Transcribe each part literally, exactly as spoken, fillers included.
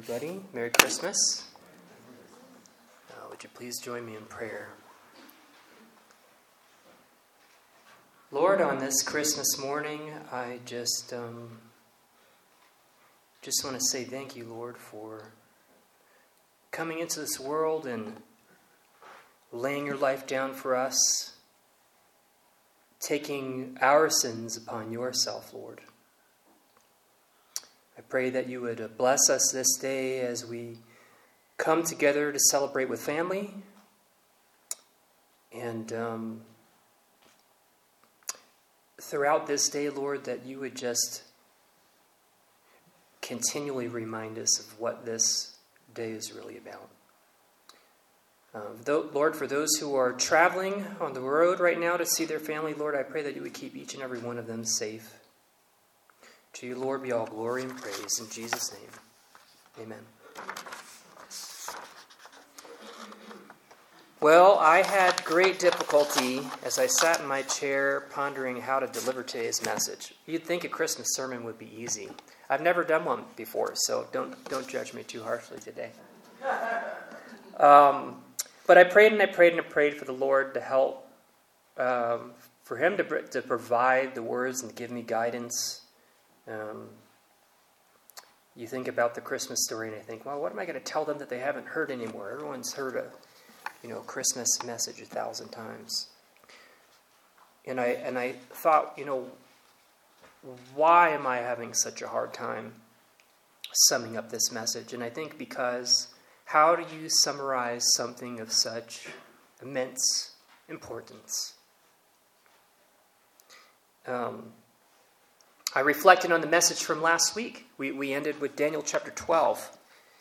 everybody. Merry Christmas. Uh, would you please join me in prayer? Lord, on this Christmas morning, I just um, just want to say thank you, Lord, for coming into this world and laying your life down for us, taking our sins upon yourself, Lord. I pray that you would bless us this day as we come together to celebrate with family. And um, throughout this day, Lord, that you would just continually remind us of what this day is really about. Uh, though, Lord, for those who are traveling on the road right now to see their family, Lord, I pray that you would keep each and every one of them safe. To you, Lord, be all glory and praise. In Jesus' name, amen. Well, I had great difficulty as I sat in my chair pondering how to deliver today's message. You'd think a Christmas sermon would be easy. I've never done one before, so don't don't judge me too harshly today. Um, but I prayed and I prayed and I prayed for the Lord to help, um, for Him to to provide the words and to give me guidance. Um, you think about the Christmas story and I think, well, what am I going to tell them that they haven't heard anymore? Everyone's heard a, you know, Christmas message a thousand times. And I and I thought, you know, why am I having such a hard time summing up this message? And I think because how do you summarize something of such immense importance? Um, I reflected on the message from last week. We we ended with Daniel chapter twelve.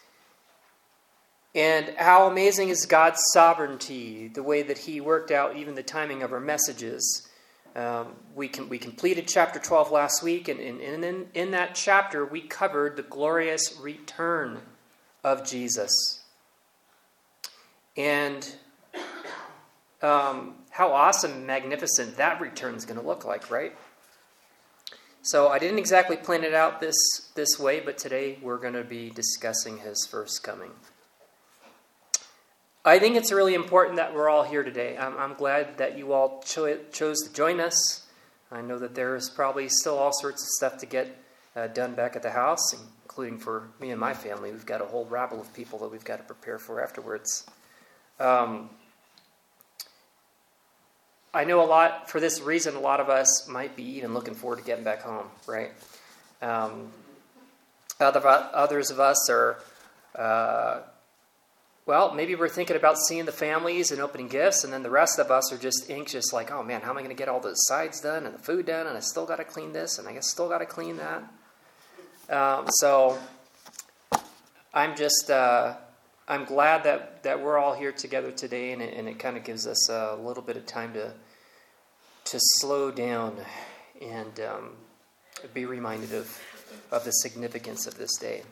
And how amazing is God's sovereignty, the way that He worked out even the timing of our messages. Um, we can, we completed chapter twelve last week, and, and, and in, in that chapter we covered the glorious return of Jesus. And um, how awesome and magnificent that return is going to look like, right? So I didn't exactly plan it out this, this way, but today we're going to be discussing His first coming. I think it's really important that we're all here today. I'm, I'm glad that you all cho- chose to join us. I know that there's probably still all sorts of stuff to get uh, done back at the house, including for me and my family. We've got a whole rabble of people that we've got to prepare for afterwards. Um, I know a lot, for this reason, a lot of us might be even looking forward to getting back home, right? Um, other, others of us are, uh, well, maybe we're thinking about seeing the families and opening gifts, and then the rest of us are just anxious, like, oh man, how am I going to get all the sides done and the food done, and I still got to clean this, and I guess still got to clean that. Um, so I'm just... Uh, I'm glad that, that we're all here together today, and it, and it kind of gives us a little bit of time to to slow down and um, be reminded of, of the significance of this day.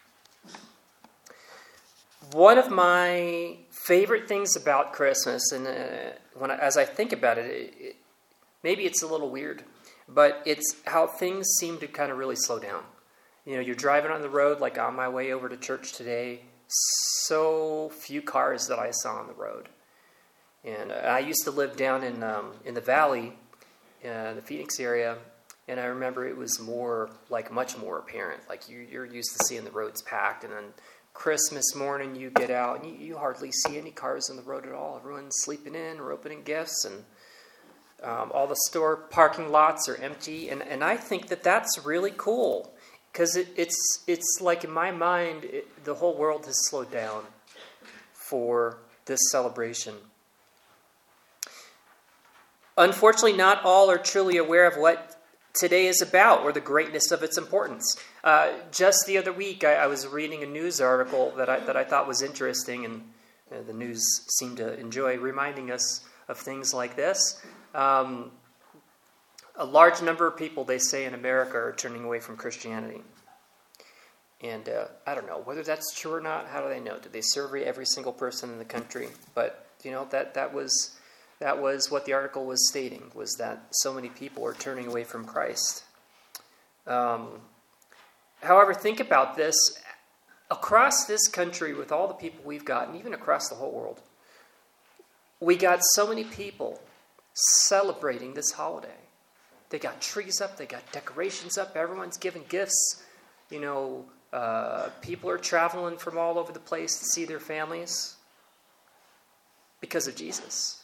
One of my favorite things about Christmas, and uh, when I, as I think about it, it, it, maybe it's a little weird, but it's how things seem to kind of really slow down. You know, you're driving on the road, like on my way over to church today. So few cars that I saw on the road. And I used to live down in um, in the valley, uh, the Phoenix area, and I remember it was more, like much more apparent. Like you, you're used to seeing the roads packed, and then Christmas morning you get out, and you, you hardly see any cars on the road at all. Everyone's sleeping in or opening gifts, and um, all the store parking lots are empty. And, and I think that that's really cool. Because it, it's it's like in my mind, it, the whole world has slowed down for this celebration. Unfortunately, not all are truly aware of what today is about or the greatness of its importance. Uh, just the other week, I, I was reading a news article that I that I thought was interesting, and uh, the news seemed to enjoy reminding us of things like this. Um, A large number of people, they say, in America are turning away from Christianity. And uh, I don't know whether that's true or not. How do they know? Did they survey every single person in the country? But, you know, that, that was that was what the article was stating, was that so many people are turning away from Christ. Um, however, think about this. across this country, with all the people we've got, and even across the whole world, we got so many people celebrating this holiday. They got trees up, they got decorations up, everyone's giving gifts. You know, uh, people are traveling from all over the place to see their families because of Jesus.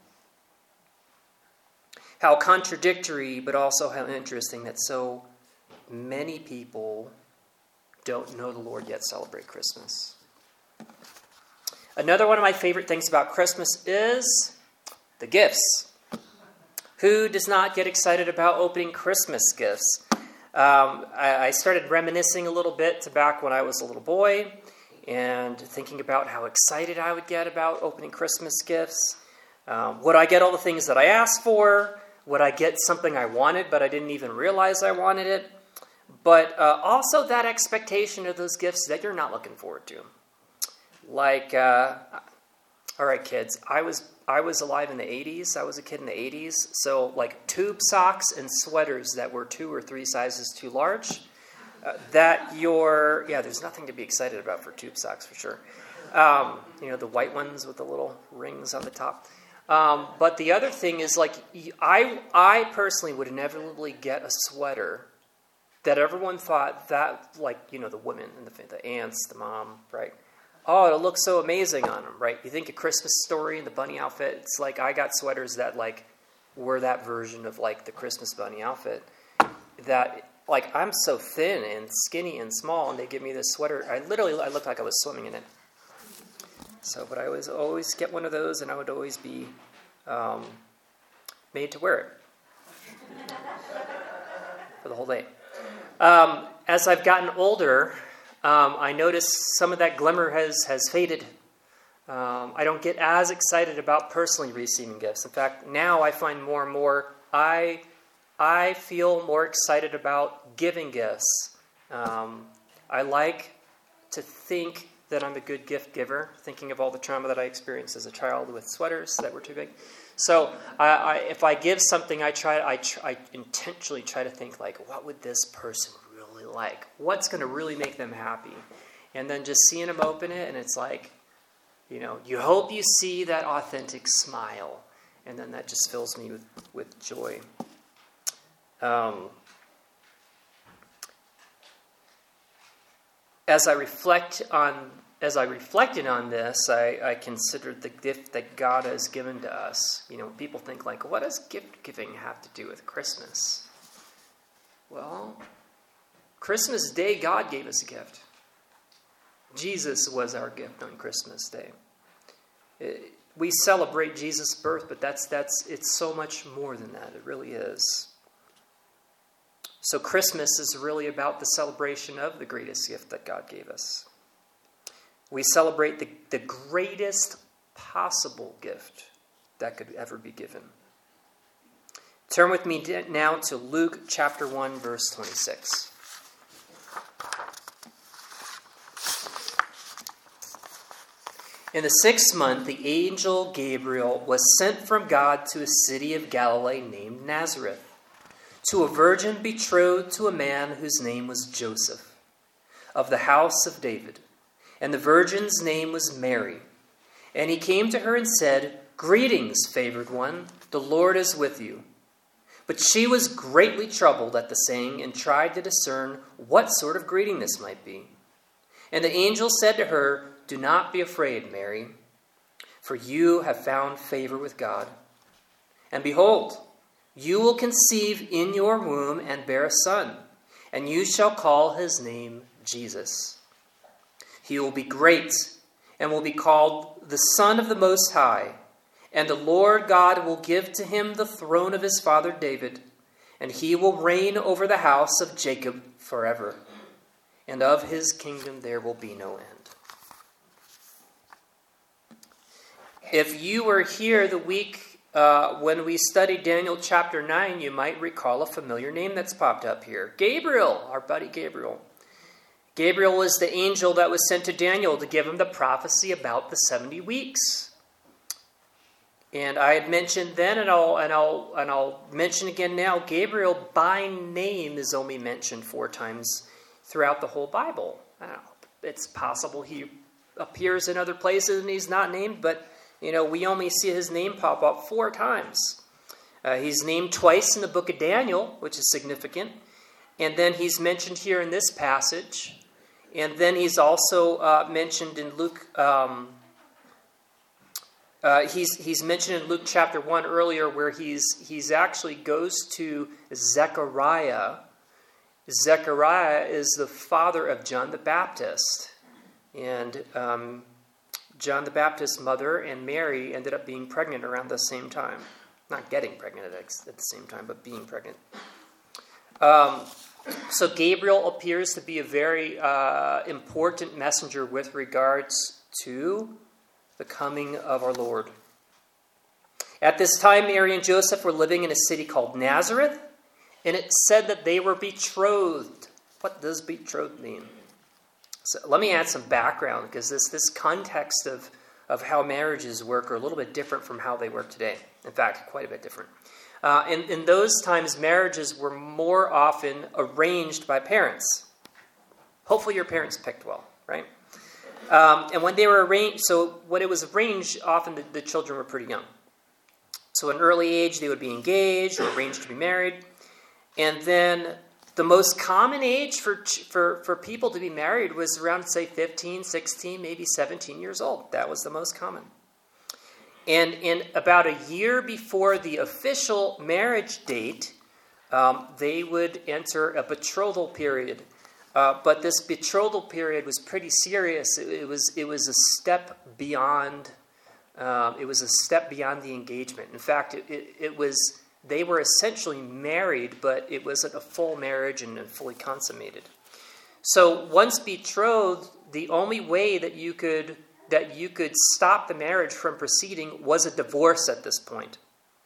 How contradictory, but also how interesting that so many people don't know the Lord yet celebrate Christmas. Another one of my favorite things about Christmas is the gifts. Who does not get excited about opening Christmas gifts? Um, I, I started reminiscing a little bit to back when I was a little boy and thinking about how excited I would get about opening Christmas gifts. Um, would I get all the things that I asked for? Would I get something I wanted, but I didn't even realize I wanted it? But uh, also that expectation of those gifts that you're not looking forward to. Like, uh, all right, kids, I was I was alive in the eighties. I was a kid in the eighties. So, like, tube socks and sweaters that were two or three sizes too large. Uh, that you're, yeah, there's nothing to be excited about for tube socks, for sure. Um, you know, the white ones with the little rings on the top. Um, but the other thing is, like, I, I personally would inevitably get a sweater that everyone thought that, like, you know, the women and the, the aunts, the mom, right? Oh, it'll look so amazing on them, right? You think of Christmas Story and the bunny outfit. It's like I got sweaters that, like, were that version of, like, the Christmas bunny outfit. That, like, I'm so thin and skinny and small, and they give me this sweater. I literally, I looked like I was swimming in it. So, but I was always get one of those, and I would always be um, made to wear it for the whole day. Um, as I've gotten older, um, I notice some of that glimmer has, has faded. Um, I don't get as excited about personally receiving gifts. In fact, now I find more and more I I feel more excited about giving gifts. Um, I like to think that I'm a good gift giver, thinking of all the trauma that I experienced as a child with sweaters that were too big. So I, I, if I give something, I try. I, try, I intentionally try to think, like, what would this person really like? What's going to really make them happy? And then just seeing them open it, and it's like, you know, you hope you see that authentic smile, and then that just fills me with, with joy. Um, as I reflect on, as I reflected on this, I, I considered the gift that God has given to us. You know, people think, like, what does gift giving have to do with Christmas? Well, Christmas Day, God gave us a gift. Jesus was our gift on Christmas Day. It, we celebrate Jesus' birth, but that's that's it's so much more than that. It really is. So Christmas is really about the celebration of the greatest gift that God gave us. We celebrate the, the greatest possible gift that could ever be given. Turn with me now to Luke chapter one, verse twenty-six. In the sixth month, the angel Gabriel was sent from God to a city of Galilee named Nazareth, to a virgin betrothed to a man whose name was Joseph, of the house of David. And the virgin's name was Mary. And he came to her and said, "Greetings, favored one, the Lord is with you." But she was greatly troubled at the saying and tried to discern what sort of greeting this might be. And the angel said to her, "Do not be afraid, Mary, for you have found favor with God. And behold, you will conceive in your womb and bear a son, and you shall call his name Jesus. He will be great and will be called the Son of the Most High, and the Lord God will give to him the throne of his father David, and he will reign over the house of Jacob forever, and of his kingdom there will be no end." If you were here the week uh, when we studied Daniel chapter nine, you might recall a familiar name that's popped up here. Gabriel, our buddy Gabriel. Gabriel was the angel that was sent to Daniel to give him the prophecy about the seventy weeks. And I had mentioned then, and I'll, and I'll, and I'll mention again now, Gabriel by name is only mentioned four times throughout the whole Bible. it's possible he appears in other places and he's not named, but, you know, we only see his name pop up four times. Uh, he's named twice in the book of Daniel, which is significant. And then he's mentioned here in this passage. And then he's also uh, mentioned in Luke. Um, uh, he's he's mentioned in Luke chapter one earlier, where he's he's actually goes to Zechariah. Zechariah is the father of John the Baptist, and um, John the Baptist's mother and Mary ended up being pregnant around the same time. Not getting pregnant at the same time, but being pregnant. Um, so Gabriel appears to be a very uh, important messenger with regards to the coming of our Lord. At this time, Mary and Joseph were living in a city called Nazareth, and it said that they were betrothed. What does betrothed mean? So let me add some background, because this, this context of, of how marriages work are a little bit different from how they work today. In fact, quite a bit different. Uh, in, in those times, marriages were more often arranged by parents. Hopefully your parents picked well, right? Um, and when they were arranged, so when it was arranged, often the, the children were pretty young. So at an early age, they would be engaged or arranged to be married. And then the most common age for, for, for people to be married was around, say, fifteen, sixteen, maybe seventeen years old. That was the most common. And in about a year before the official marriage date, um, they would enter a betrothal period. Uh, but this betrothal period was pretty serious. It, it was it was a step beyond. Um, it was a step beyond the engagement. In fact, it, it, it was they were essentially married, but it wasn't a full marriage and fully consummated. So once betrothed, the only way that you could that you could stop the marriage from proceeding was a divorce at this point.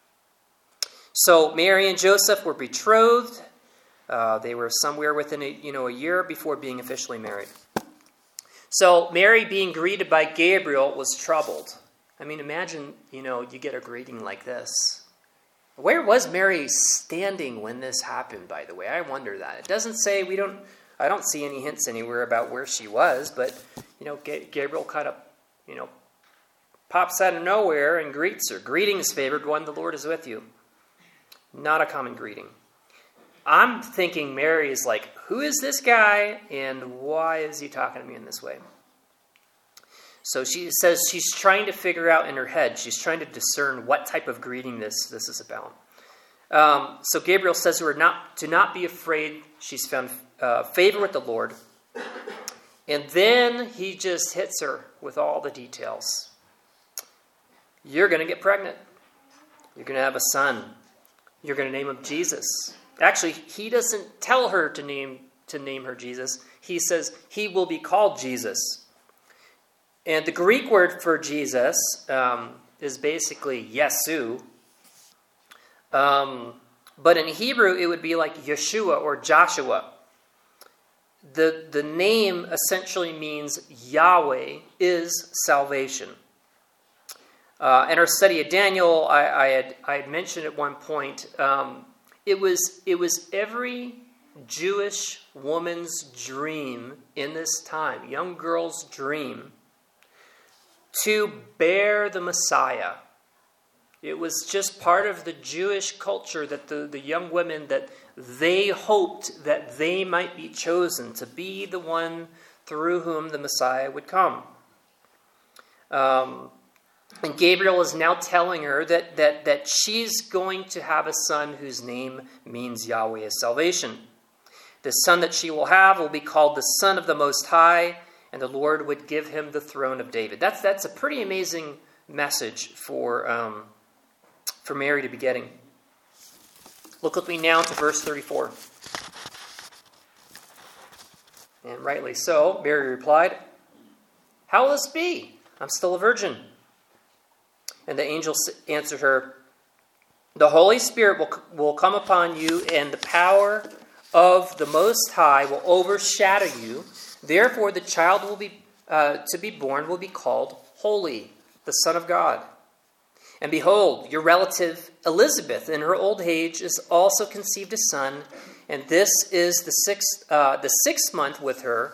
So Mary and Joseph were betrothed. Uh, they were somewhere within a, you know, a year before being officially married. So Mary, being greeted by Gabriel, was troubled. I mean, imagine, you know, you get a greeting like this. Where was Mary standing when this happened, by the way? I wonder that. It doesn't say, we don't, I don't see any hints anywhere about where she was, but, you know, Gabriel kind of, you know, pops out of nowhere and greets her. Greetings, favored one, the Lord is with you. Not a common greeting. I'm thinking Mary is like, who is this guy and why is he talking to me in this way? So she says she's trying to figure out in her head, she's trying to discern what type of greeting this, this is about. Um, so Gabriel says to her, not, to not be afraid. She's found uh, favor with the Lord. And then he just hits her with all the details. You're going to get pregnant. You're going to have a son. You're going to name him Jesus. Actually, he doesn't tell her to name to name her Jesus. He says he will be called Jesus. And the Greek word for Jesus um, is basically Yesu. Um, but in Hebrew, it would be like Yeshua or Joshua. The, the name essentially means Yahweh is salvation. Uh, in our study of Daniel, I, I, had, I had mentioned at one point, um, it was it was every Jewish woman's dream in this time, young girl's dream, to bear the Messiah. It was just part of the Jewish culture that the, the young women, that they hoped that they might be chosen to be the one through whom the Messiah would come. Um, and Gabriel is now telling her that, that, that she's going to have a son whose name means Yahweh is salvation. The son that she will have will be called the Son of the Most High, and the Lord would give him the throne of David. That's that's a pretty amazing message for um, for Mary to be getting. Look with me now to verse thirty-four. And rightly so, Mary replied, "How will this be? I'm still a virgin." And the angel answered her, "The Holy Spirit will, will come upon you, and the power of the Most High will overshadow you. Therefore, the child will be uh, to be born will be called Holy, the Son of God. And behold, your relative Elizabeth, in her old age, is also conceived a son, and this is the sixth uh, the sixth month with her,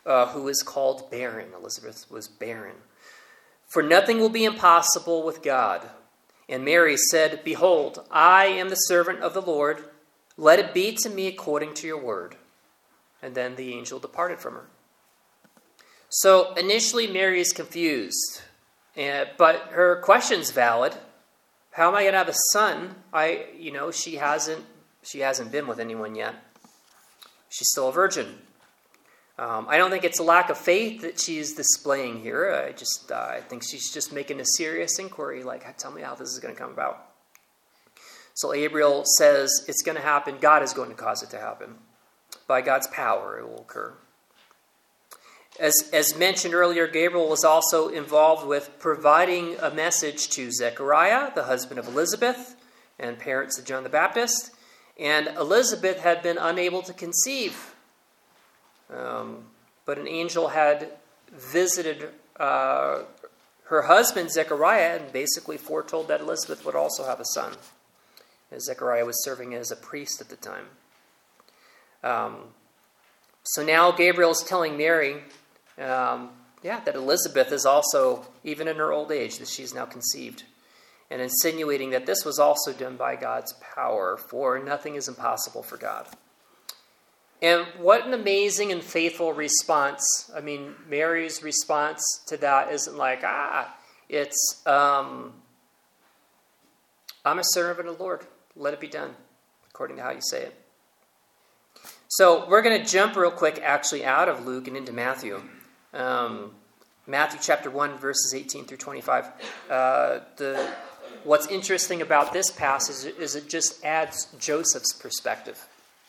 uh, who is called barren. Elizabeth was barren. For nothing will be impossible with God. And Mary said, Behold, I am the servant of the Lord. Let it be to me according to your word. And then the angel departed from her. So initially Mary is confused, and, but her question's valid. How am I going to have a son? I, you know, she hasn't, she hasn't been with anyone yet. She's still a virgin. Um, I don't think it's a lack of faith that she's displaying here. I just, uh, I think she's just making a serious inquiry, like, tell me how this is going to come about. So Gabriel says it's going to happen. God is going to cause it to happen. By God's power, it will occur. As, as mentioned earlier, Gabriel was also involved with providing a message to Zechariah, the husband of Elizabeth, and parents of John the Baptist. And Elizabeth had been unable to conceive. Um, but an angel had visited uh, her husband, Zechariah, and basically foretold that Elizabeth would also have a son. And Zechariah was serving as a priest at the time. Um, so now Gabriel is telling Mary, um, yeah, that Elizabeth is also, even in her old age, that she's now conceived. And insinuating that this was also done by God's power, for nothing is impossible for God. And what an amazing and faithful response. I mean, Mary's response to that isn't like, ah, it's, um, I'm a servant of the Lord. Let it be done, according to how you say it. So we're going to jump real quick, actually, out of Luke and into Matthew. Um, Matthew chapter one, verses eighteen through twenty-five. Uh, the what's interesting about this passage is it just adds Joseph's perspective.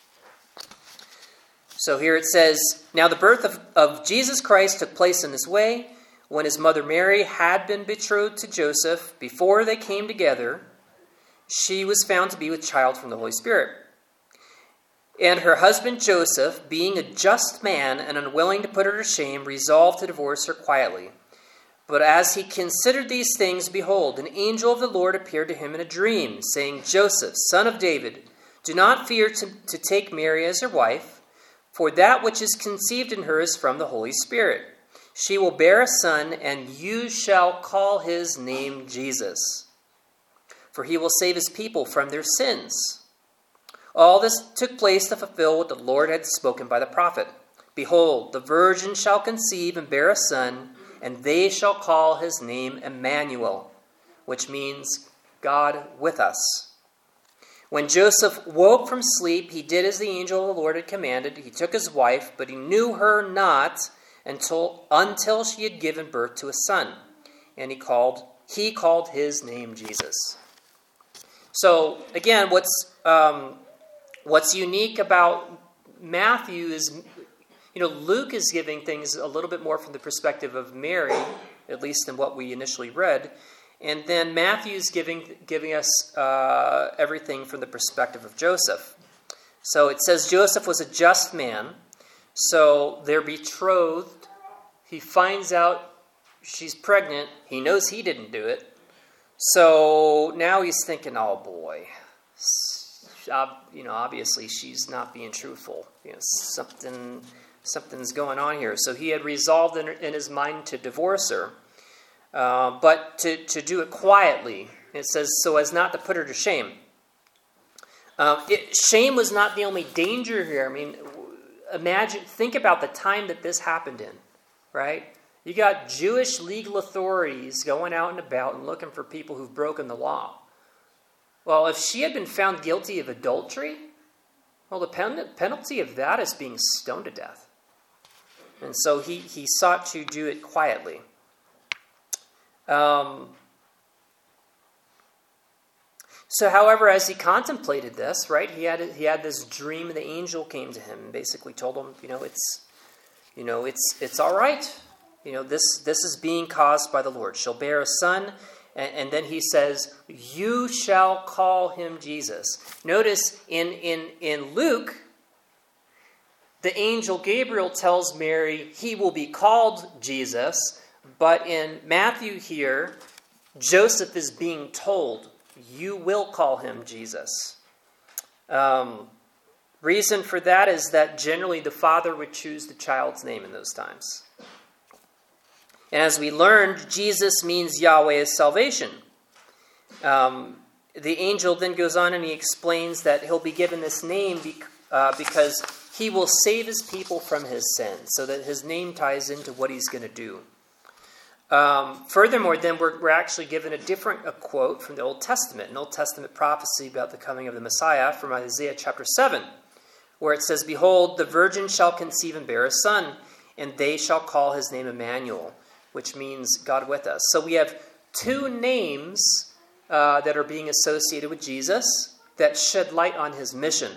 So here it says, Now the birth of, of Jesus Christ took place in this way. When his mother Mary had been betrothed to Joseph, before they came together, she was found to be with child from the Holy Spirit. And her husband Joseph, being a just man and unwilling to put her to shame, resolved to divorce her quietly. But as he considered these things, behold, an angel of the Lord appeared to him in a dream, saying, Joseph, son of David, do not fear to, to take Mary as your wife, for that which is conceived in her is from the Holy Spirit. She will bear a son, and you shall call his name Jesus, for he will save his people from their sins. All this took place to fulfill what the Lord had spoken by the prophet. Behold, the virgin shall conceive and bear a son, and they shall call his name Emmanuel, which means God with us. When Joseph woke from sleep, he did as the angel of the Lord had commanded. He took his wife, but he knew her not until, until she had given birth to a son. And he called, he called his name Jesus. So, again, what's... Um, What's unique about Matthew is, you know, Luke is giving things a little bit more from the perspective of Mary, at least in what we initially read. And then Matthew's giving giving us uh, everything from the perspective of Joseph. So it says Joseph was a just man. So they're betrothed. He finds out she's pregnant. He knows he didn't do it. So now he's thinking, oh boy. Uh, you know, obviously she's not being truthful. You know, something, something's going on here. So he had resolved in, in his mind to divorce her, uh, but to, to do it quietly. It says, so as not to put her to shame. Uh, it, shame was not the only danger here. I mean, imagine, think about the time that this happened in, right? You got Jewish legal authorities going out and about and looking for people who've broken the law. Well, if she had been found guilty of adultery, well, the pen- penalty of that is being stoned to death. And so he, he sought to do it quietly. Um, so, however, as he contemplated this, right, he had he had this dream, and the angel came to him and basically told him, you know, it's, you know, it's it's all right. You know, this this is being caused by the Lord. She'll bear a son. And then he says, you shall call him Jesus. Notice in, in, in Luke, the angel Gabriel tells Mary he will be called Jesus. But in Matthew here, Joseph is being told, you will call him Jesus. Um, Reason for that is that generally the father would choose the child's name in those times. And as we learned, Jesus means Yahweh is salvation. Um, the angel then goes on and he explains that he'll be given this name be- uh, because he will save his people from his sins, so that his name ties into what he's going to do. Um, furthermore, then we're, we're actually given a different a quote from the Old Testament, an Old Testament prophecy about the coming of the Messiah from Isaiah chapter seven, where it says, "Behold, the virgin shall conceive and bear a son, and they shall call his name Emmanuel," which means God with us. So we have two names uh, that are being associated with Jesus that shed light on his mission.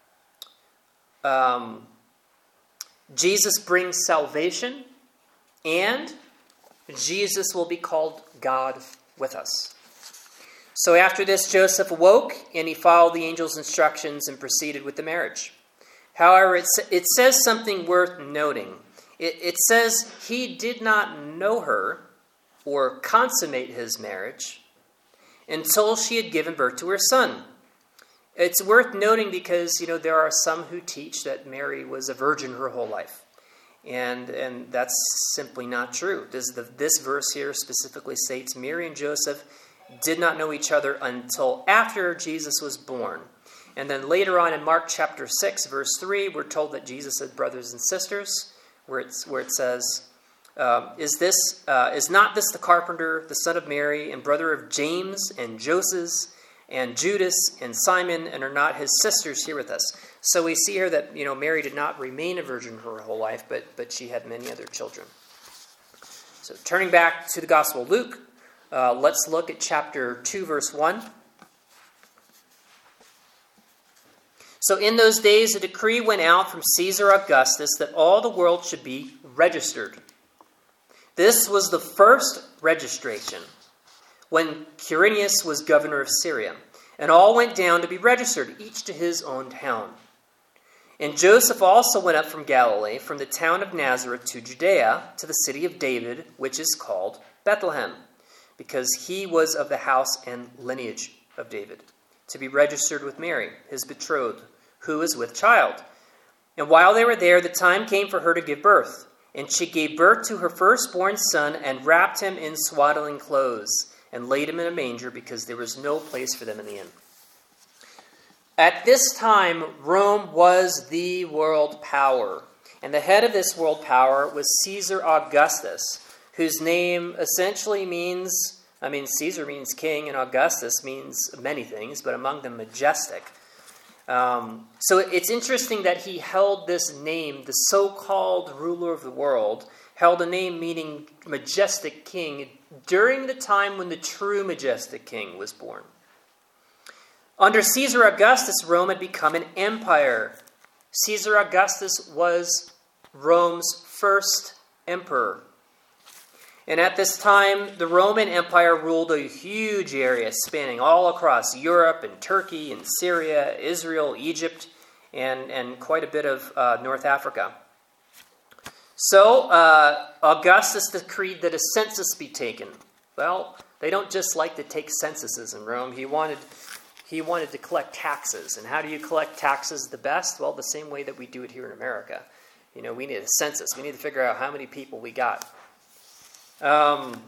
Um, Jesus brings salvation, and Jesus will be called God with us. So after this, Joseph awoke, and he followed the angel's instructions and proceeded with the marriage. However, it, it says something worth noting. It, it says he did not know her or consummate his marriage until she had given birth to her son. It's worth noting because, you know, there are some who teach that Mary was a virgin her whole life. And and that's simply not true. This, the, this verse here specifically states Mary and Joseph did not know each other until after Jesus was born. And then later on in Mark chapter six, verse three, we're told that Jesus had brothers and sisters, where, it's, where it says, um, is this uh, is not this the carpenter, the son of Mary, and brother of James and Joseph and Judas and Simon, and are not his sisters here with us? So we see here that, you know, Mary did not remain a virgin her whole life, but, but she had many other children. So turning back to the Gospel of Luke, uh, let's look at chapter two, verse one. So in those days, a decree went out from Caesar Augustus that all the world should be registered. This was the first registration when Quirinius was governor of Syria, and all went down to be registered, each to his own town. And Joseph also went up from Galilee, from the town of Nazareth to Judea, to the city of David, which is called Bethlehem, because he was of the house and lineage of David, to be registered with Mary, his betrothed, who is with child. And while they were there, the time came for her to give birth. And she gave birth to her firstborn son, and wrapped him in swaddling clothes, and laid him in a manger, because there was no place for them in the inn. At this time, Rome was the world power. And the head of this world power was Caesar Augustus, whose name essentially means, I mean, Caesar means king, and Augustus means many things, but among them majestic. Um, so it's interesting that he held this name, the so-called ruler of the world, held a name meaning majestic king during the time when the true majestic king was born. Under Caesar Augustus, Rome had become an empire. Caesar Augustus was Rome's first emperor. And at this time, the Roman Empire ruled a huge area spanning all across Europe and Turkey and Syria, Israel, Egypt, and, and quite a bit of uh, North Africa. So uh, Augustus decreed that a census be taken. Well, they don't just like to take censuses in Rome. He wanted, he wanted to collect taxes. And how do you collect taxes the best? Well, the same way that we do it here in America. You know, we need a census. We need to figure out how many people we got. Um,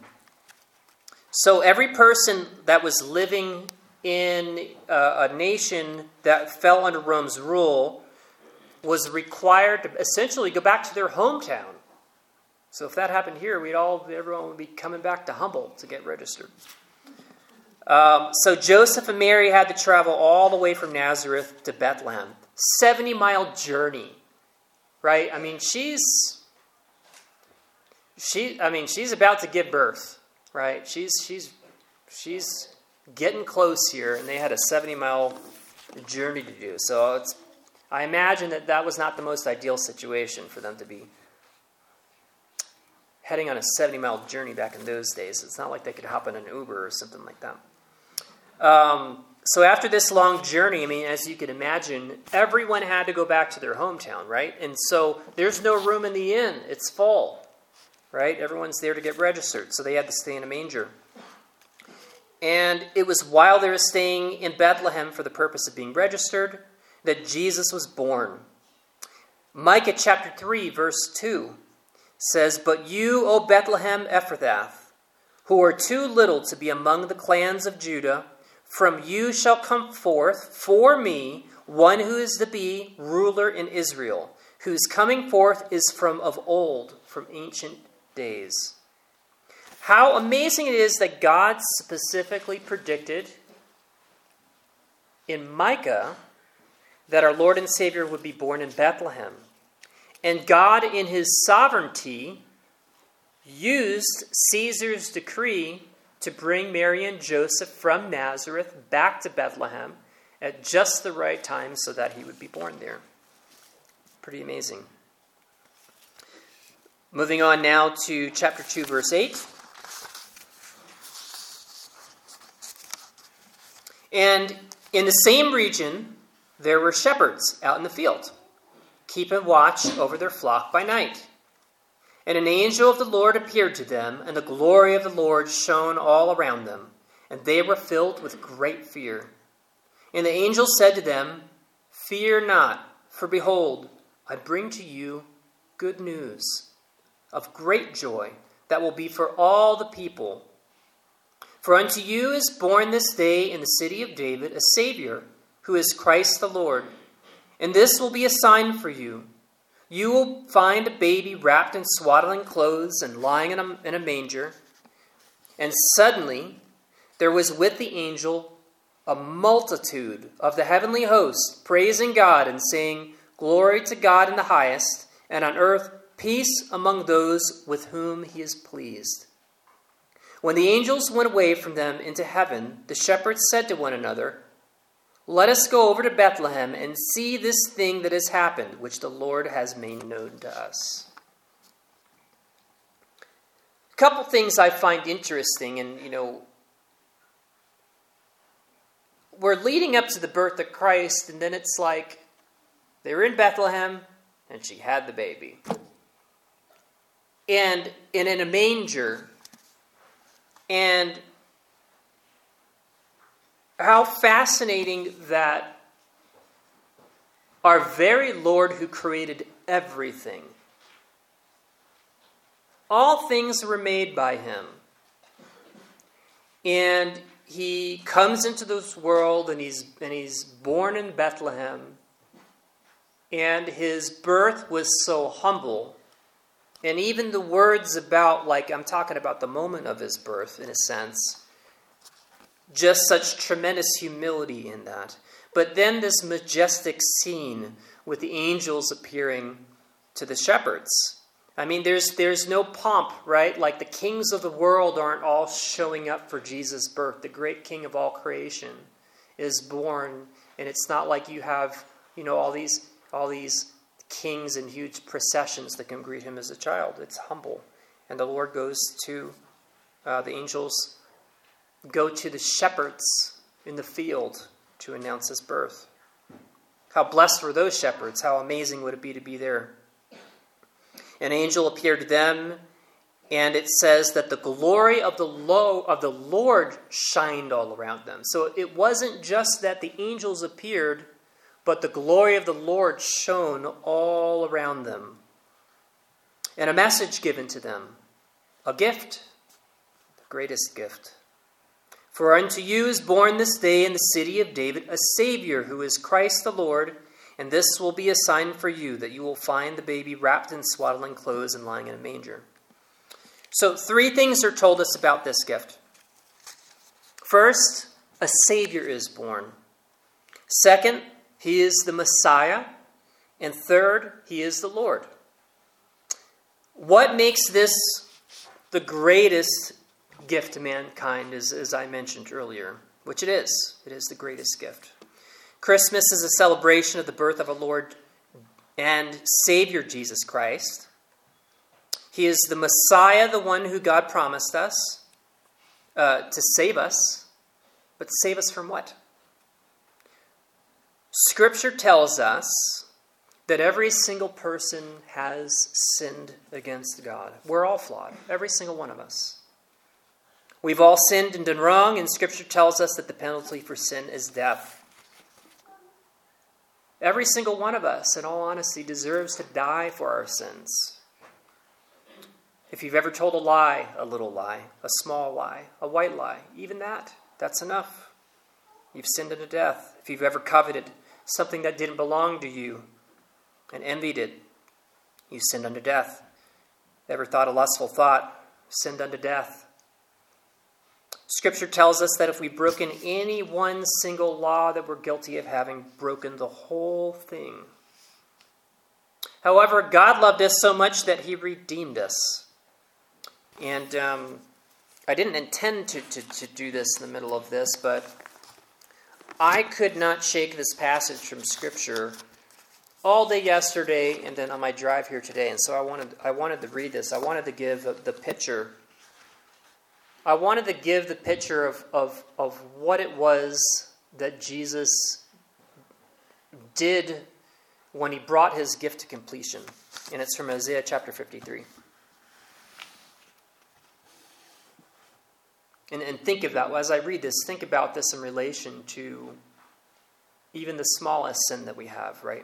so every person that was living in uh, a nation that fell under Rome's rule was required to essentially go back to their hometown. So if that happened here, we'd all everyone would be coming back to Humboldt to get registered. Um, so Joseph and Mary had to travel all the way from Nazareth to Bethlehem, seventy-mile journey, right? I mean, she's. She, I mean, she's about to give birth, right? She's she's she's getting close here, and they had a seventy-mile journey to do. So it's, I imagine that that was not the most ideal situation for them to be heading on a seventy-mile journey back in those days. It's not like they could hop on an Uber or something like that. Um, so after this long journey, I mean, as you can imagine, everyone had to go back to their hometown, right? And so there's no room in the inn. It's full. Right? Everyone's there to get registered, so they had to stay in a manger. And it was while they were staying in Bethlehem for the purpose of being registered that Jesus was born. Micah chapter three, verse two says, "But you, O Bethlehem Ephrathah, who are too little to be among the clans of Judah, from you shall come forth for me one who is to be ruler in Israel, whose coming forth is from of old, from ancient days." How amazing it is that God specifically predicted in Micah that our Lord and Savior would be born in Bethlehem. And God, in his sovereignty, used Caesar's decree to bring Mary and Joseph from Nazareth back to Bethlehem at just the right time so that he would be born there. Pretty amazing. Moving on now to chapter two, verse eight. "And in the same region there were shepherds out in the field, keeping watch over their flock by night. And an angel of the Lord appeared to them, and the glory of the Lord shone all around them, and they were filled with great fear. And the angel said to them, 'Fear not, for behold, I bring to you good news of great joy that will be for all the people. For unto you is born this day in the city of David a Savior, who is Christ the Lord. And this will be a sign for you. You will find a baby wrapped in swaddling clothes and lying in a, in a manger.' And suddenly there was with the angel a multitude of the heavenly host, praising God and saying, 'Glory to God in the highest, and on earth peace among those with whom he is pleased.' When the angels went away from them into heaven, the shepherds said to one another, 'Let us go over to Bethlehem and see this thing that has happened, which the Lord has made known to us.'" A couple things I find interesting, and you know, we're leading up to the birth of Christ, and then it's like they were in Bethlehem, and she had the baby, and, and in a manger. And how fascinating that our very Lord, who created everything, all things were made by him. And he comes into this world, and he's and he's born in Bethlehem. And his birth was so humble. And even the words about, like, I'm talking about the moment of his birth, in a sense, just such tremendous humility in that. But then this majestic scene with the angels appearing to the shepherds. I mean, there's there's no pomp, right? Like the kings of the world aren't all showing up for Jesus' birth. The great king of all creation is born, and it's not like you have, you know, all these all these kings and huge processions that can greet him as a child. It's humble. And the Lord goes to, uh, the angels go to the shepherds in the field to announce his birth. How blessed were those shepherds? How amazing would it be to be there? An angel appeared to them, and it says that the glory of the lo- of the Lord shined all around them. So it wasn't just that the angels appeared, but the glory of the Lord shone all around them. And a message given to them, a gift, the greatest gift. For unto you is born this day in the city of David a Savior, who is Christ the Lord. And this will be a sign for you, that you will find the baby wrapped in swaddling clothes and lying in a manger. So three things are told us about this gift. First, a Savior is born. Second, he is the Messiah. And third, he is the Lord. What makes this the greatest gift to mankind, is, as I mentioned earlier, which it is. It is the greatest gift. Christmas is a celebration of the birth of our Lord and Savior Jesus Christ. He is the Messiah, the one who God promised us uh, to save us. But to save us from what? Scripture tells us that every single person has sinned against God. We're all flawed, every single one of us. We've all sinned and done wrong, and Scripture tells us that the penalty for sin is death. Every single one of us, in all honesty, deserves to die for our sins. If you've ever told a lie, a little lie, a small lie, a white lie, even that, that's enough. You've sinned unto death. If you've ever coveted something that didn't belong to you and envied it, you sinned unto death. Ever thought a lustful thought, sinned unto death. Scripture tells us that if we've broken any one single law, that we're guilty of having broken the whole thing. However, God loved us so much that he redeemed us. And um, I didn't intend to, to, to do this in the middle of this, but I could not shake this passage from Scripture all day yesterday and then on my drive here today. And so I wanted I wanted to read this. I wanted to give the picture. I wanted to give the picture of, of, of what it was that Jesus did when he brought his gift to completion. And it's from Isaiah chapter fifty-three. And, and think of that. As I read this, think about this in relation to even the smallest sin that we have, right?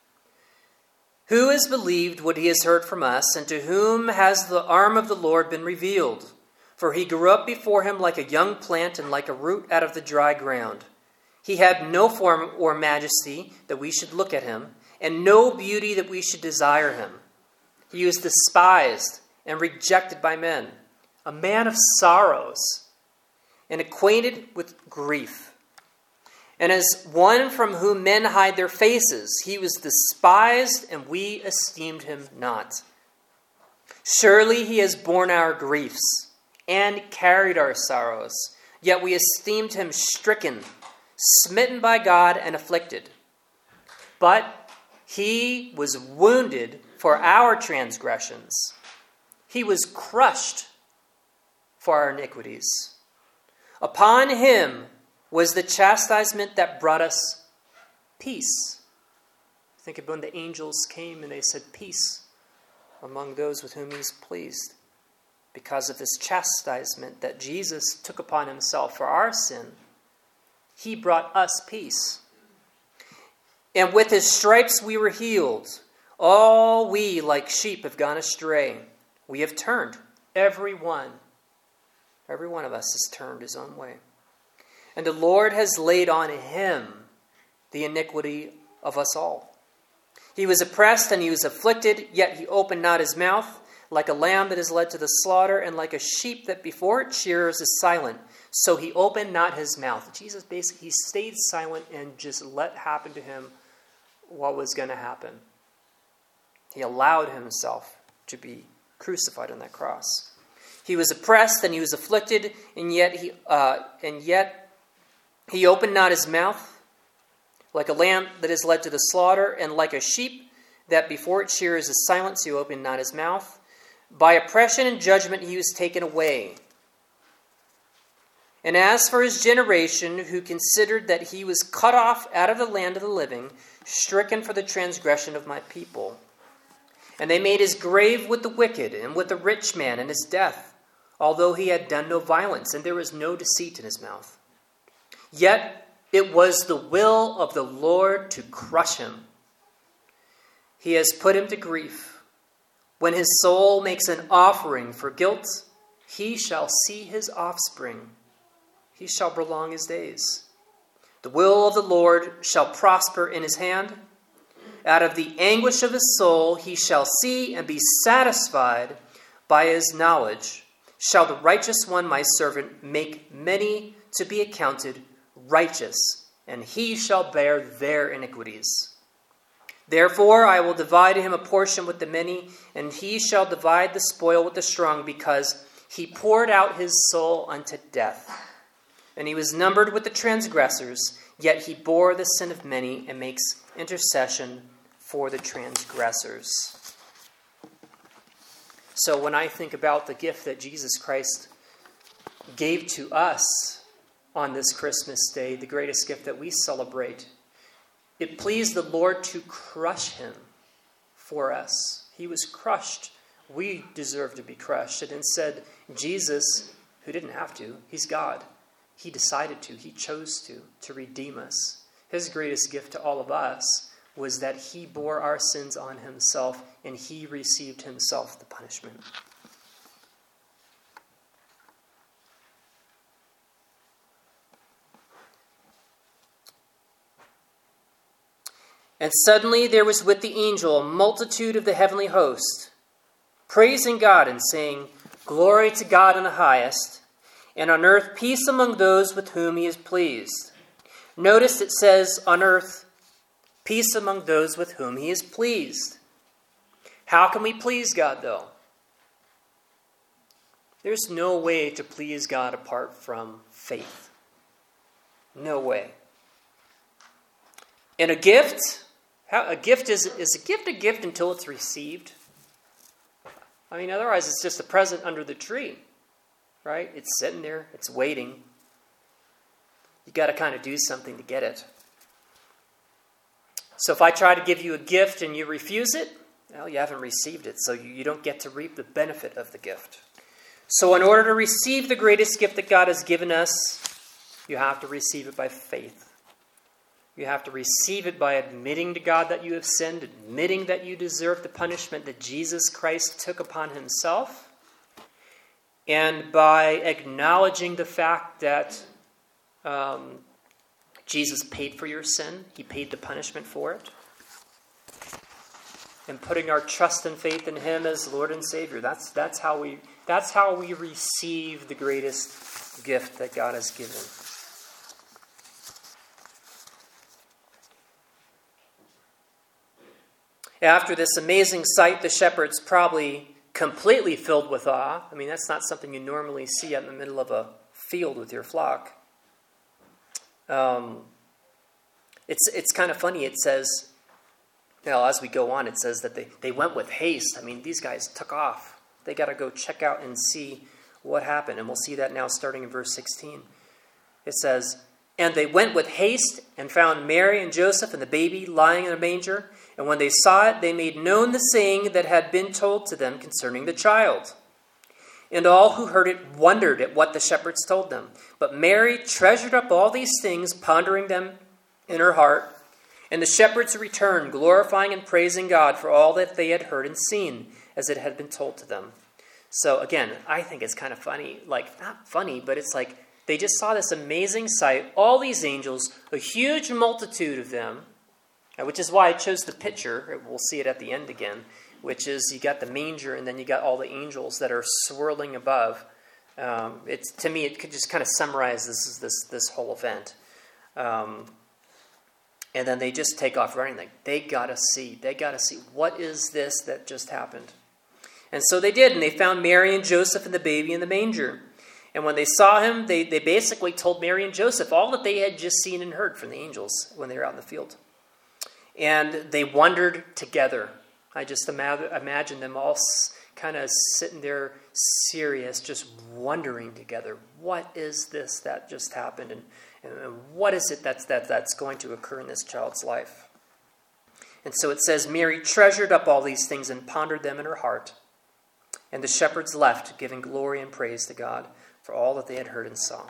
Who has believed what he has heard from us, and to whom has the arm of the Lord been revealed? For he grew up before him like a young plant and like a root out of the dry ground. He had no form or majesty that we should look at him, and no beauty that we should desire him. He was despised and rejected by men, a man of sorrows, and acquainted with grief. And as one from whom men hide their faces, he was despised, and we esteemed him not. Surely he has borne our griefs and carried our sorrows, yet we esteemed him stricken, smitten by God, and afflicted. But he was wounded for our transgressions. He was crushed for our iniquities. Upon him was the chastisement that brought us peace. Think of when the angels came and they said, peace among those with whom he's pleased. Because of this chastisement that Jesus took upon himself for our sin, he brought us peace. And with his stripes we were healed. All we like sheep have gone astray. We have turned, every one. Every one of us has turned his own way. And the Lord has laid on him the iniquity of us all. He was oppressed and he was afflicted, yet he opened not his mouth. Like a lamb that is led to the slaughter, and like a sheep that before it shears is silent, so he opened not his mouth. Jesus basically, he stayed silent and just let happen to him what was going to happen. He allowed himself to be crucified on that cross. He was oppressed and he was afflicted, and yet he uh, and yet he opened not his mouth. Like a lamb that is led to the slaughter, and like a sheep that before it shears is silent, so he opened not his mouth. By oppression and judgment he was taken away. And as for his generation, who considered that he was cut off out of the land of the living, stricken for the transgression of my people. And they made his grave with the wicked and with the rich man in his death, although he had done no violence, and there was no deceit in his mouth. Yet it was the will of the Lord to crush him. He has put him to grief. When his soul makes an offering for guilt, he shall see his offspring. He shall prolong his days. The will of the Lord shall prosper in his hand. Out of the anguish of his soul he shall see and be satisfied by his knowledge. Shall the righteous one, my servant, make many to be accounted righteous, and he shall bear their iniquities. Therefore I will divide him a portion with the many, and he shall divide the spoil with the strong, because he poured out his soul unto death. And he was numbered with the transgressors, yet he bore the sin of many and makes intercession for the transgressors. So when I think about the gift that Jesus Christ gave to us on this Christmas day, the greatest gift that we celebrate, it pleased the Lord to crush him for us. He was crushed. We deserve to be crushed. And instead, Jesus, who didn't have to, he's God. He decided to, he chose to, to redeem us. His greatest gift to all of us was that he bore our sins on himself, and he received himself the punishment. And suddenly there was with the angel a multitude of the heavenly host, praising God and saying, "Glory to God in the highest, and on earth peace among those with whom he is pleased." Notice it says, on earth, peace among those with whom he is pleased. How can we please God, though? There's no way to please God apart from faith. No way. And a gift, how, a gift is, is a gift a gift until it's received? I mean, otherwise it's just a present under the tree, right? It's sitting there, it's waiting. You got to kind of do something to get it. So if I try to give you a gift and you refuse it, well, you haven't received it, so you, you don't get to reap the benefit of the gift. So in order to receive the greatest gift that God has given us, you have to receive it by faith. You have to receive it by admitting to God that you have sinned, admitting that you deserve the punishment that Jesus Christ took upon himself, and by acknowledging the fact that um, Jesus paid for your sin. He paid the punishment for it. And putting our trust and faith in him as Lord and Savior. That's, that's, how we, that's how we receive the greatest gift that God has given. After this amazing sight, the shepherds probably completely filled with awe. I mean, that's not something you normally see out in the middle of a field with your flock. Um, it's it's kind of funny. It says, you know, as we go on, it says that they, they went with haste. I mean, these guys took off. They got to go check out and see what happened. And we'll see that now starting in verse sixteen. It says, "And they went with haste and found Mary and Joseph and the baby lying in a manger. And when they saw it, they made known the saying that had been told to them concerning the child. And all who heard it wondered at what the shepherds told them. But Mary treasured up all these things, pondering them in her heart. And the shepherds returned, glorifying and praising God for all that they had heard and seen, as it had been told to them." So again, I think it's kind of funny. Like, not funny, but it's like they just saw this amazing sight. All these angels, a huge multitude of them, which is why I chose the picture. We'll see it at the end again, which is you got the manger and then you got all the angels that are swirling above. Um, it's to me, it could just kind of summarize this this this whole event. Um, and then they just take off running. Like, they got to see. They got to see. What is this that just happened? And so they did, and they found Mary and Joseph and the baby in the manger. And when they saw him, they, they basically told Mary and Joseph all that they had just seen and heard from the angels when they were out in the field. And they wondered together. I just ima- imagine them all s- kind of sitting there serious, just wondering together, what is this that just happened? And, and what is it that's, that, that's going to occur in this child's life? And so it says, Mary treasured up all these things and pondered them in her heart. And the shepherds left, giving glory and praise to God for all that they had heard and saw.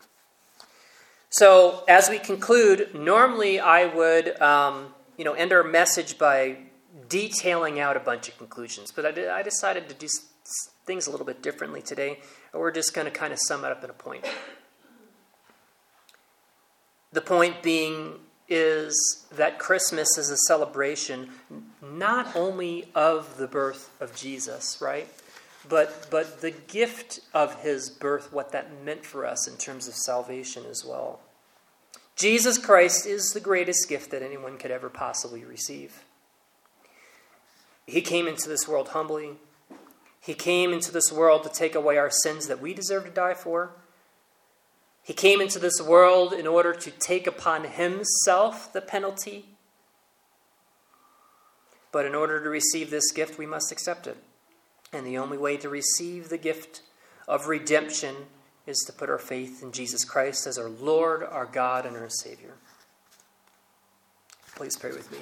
So as we conclude, normally I would... Um, you know, end our message by detailing out a bunch of conclusions. But I, did, I decided to do things a little bit differently today. We're just going to kind of sum it up in a point. The point being is that Christmas is a celebration not only of the birth of Jesus, right? But, but the gift of his birth, what that meant for us in terms of salvation as well. Jesus Christ is the greatest gift that anyone could ever possibly receive. He came into this world humbly. He came into this world to take away our sins that we deserve to die for. He came into this world in order to take upon himself the penalty. But in order to receive this gift, we must accept it. And the only way to receive the gift of redemption is to put our faith in Jesus Christ as our Lord, our God, and our Savior. Please pray with me.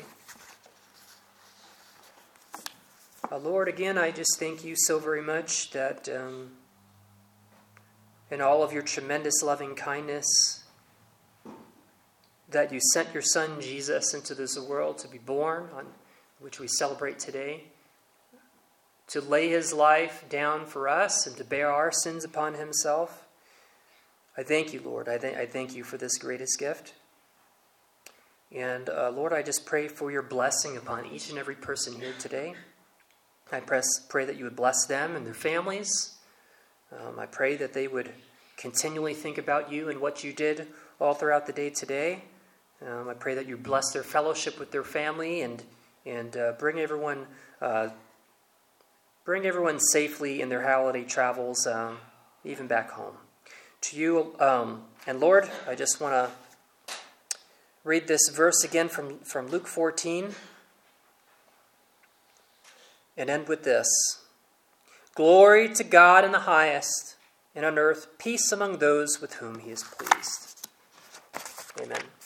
Uh, Lord, again, I just thank you so very much that um, in all of your tremendous loving kindness, that you sent your Son Jesus into this world to be born, on which we celebrate today, to lay his life down for us and to bear our sins upon himself. I thank you, Lord. I, th- I thank you for this greatest gift. And uh, Lord, I just pray for your blessing upon each and every person here today. I press, pray that you would bless them and their families. Um, I pray that they would continually think about you and what you did all throughout the day today. Um, I pray that you bless their fellowship with their family and and uh, bring everyone uh, bring everyone safely in their holiday travels, um, even back home. To you, um, and Lord, I just want to read this verse again from, from Luke fourteen and end with this. Glory to God in the highest, and on earth peace among those with whom he is pleased. Amen.